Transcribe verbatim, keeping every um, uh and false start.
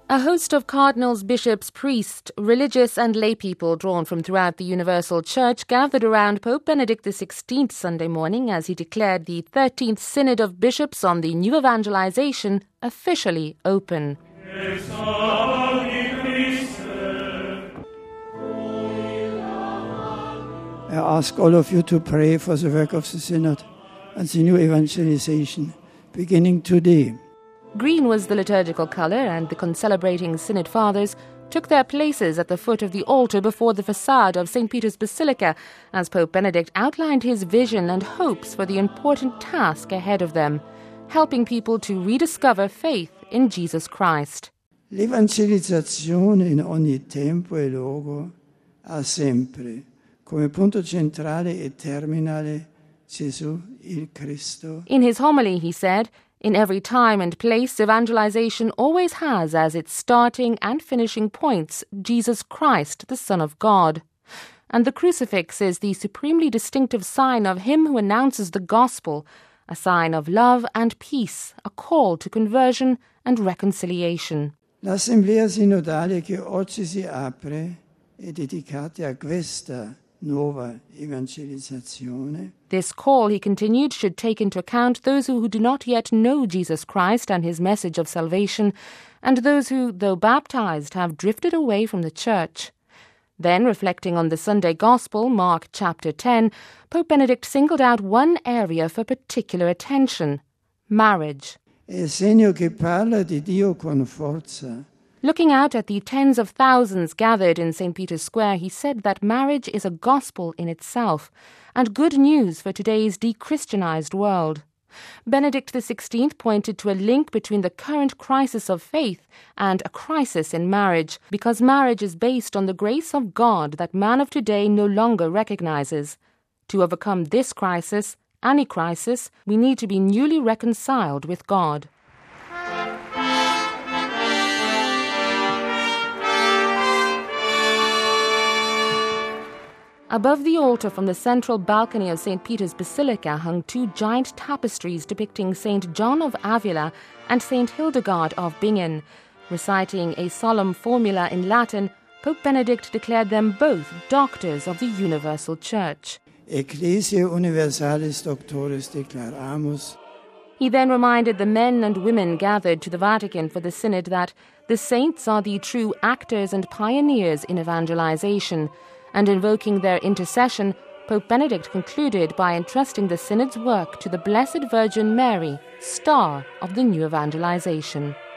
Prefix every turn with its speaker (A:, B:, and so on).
A: A host of cardinals, bishops, priests, religious and lay people drawn from throughout the Universal Church gathered around Pope Benedict the sixteenth Sunday morning as he declared the thirteenth Synod of Bishops on the New Evangelization officially open.
B: I ask all of you to pray for the work of the Synod and the New Evangelization, beginning today.
A: Green was the liturgical colour, and the concelebrating Synod Fathers took their places at the foot of the altar before the facade of Saint Peter's Basilica as Pope Benedict outlined his vision and hopes for the important task ahead of them, helping people to rediscover faith in Jesus Christ.
B: L'evangelizzazione in ogni tempo e luogo ha sempre come punto centrale e terminale Gesù il Cristo.
A: In his homily, he said, "In every time and place, evangelization always has as its starting and finishing points Jesus Christ, the Son of God. And the crucifix is the supremely distinctive sign of him who announces the gospel, a sign of love and peace, a call to conversion and reconciliation."
B: L'assemblea sinodale che oggi si apre è dedicata a questa nuova evangelizzazione.
A: This call, he continued, should take into account those who do not yet know Jesus Christ and his message of salvation, and those who, though baptized, have drifted away from the Church. Then, reflecting on the Sunday Gospel, Mark chapter ten, Pope Benedict singled out one area for particular attention: marriage.
B: È il segno che parla di Dio con forza.
A: Looking out at the tens of thousands gathered in Saint Peter's Square, he said that marriage is a gospel in itself, and good news for today's de-Christianized world. Benedict the sixteenth pointed to a link between the current crisis of faith and a crisis in marriage, because marriage is based on the grace of God that man of today no longer recognizes. To overcome this crisis, any crisis, we need to be newly reconciled with God. Above the altar from the central balcony of Saint Peter's Basilica hung two giant tapestries depicting Saint John of Avila and Saint Hildegard of Bingen. Reciting a solemn formula in Latin, Pope Benedict declared them both doctors of the Universal Church.
B: Ecclesia Universalis Doctores declaramus.
A: He then reminded the men and women gathered to the Vatican for the Synod that the saints are the true actors and pioneers in evangelization, and invoking their intercession, Pope Benedict concluded by entrusting the Synod's work to the Blessed Virgin Mary, star of the new evangelization.